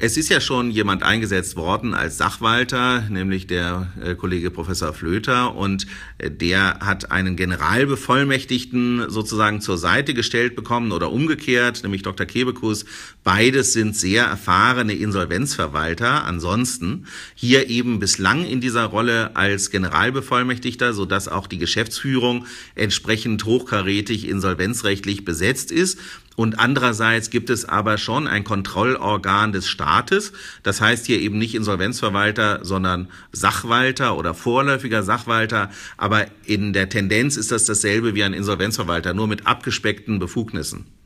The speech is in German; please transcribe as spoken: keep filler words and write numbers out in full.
Es ist ja schon jemand eingesetzt worden als Sachwalter, nämlich der äh, Kollege Professor Flöter, und äh, der hat einen Generalbevollmächtigten sozusagen zur Seite gestellt bekommen oder umgekehrt, nämlich Doktor Kebekus. Beides sind sehr erfahrene Insolvenzverwalter. Ansonsten hier eben bislang in dieser Rolle als Generalbevollmächtigter, sodass auch die Geschäftsführung entsprechend hochkarätig insolvenzrechtlich besetzt ist. Und andererseits gibt es aber schon ein Kontrollorgan des Staates. Das heißt hier eben nicht Insolvenzverwalter, sondern Sachwalter oder vorläufiger Sachwalter. Aber in der Tendenz ist das dasselbe wie ein Insolvenzverwalter, nur mit abgespeckten Befugnissen.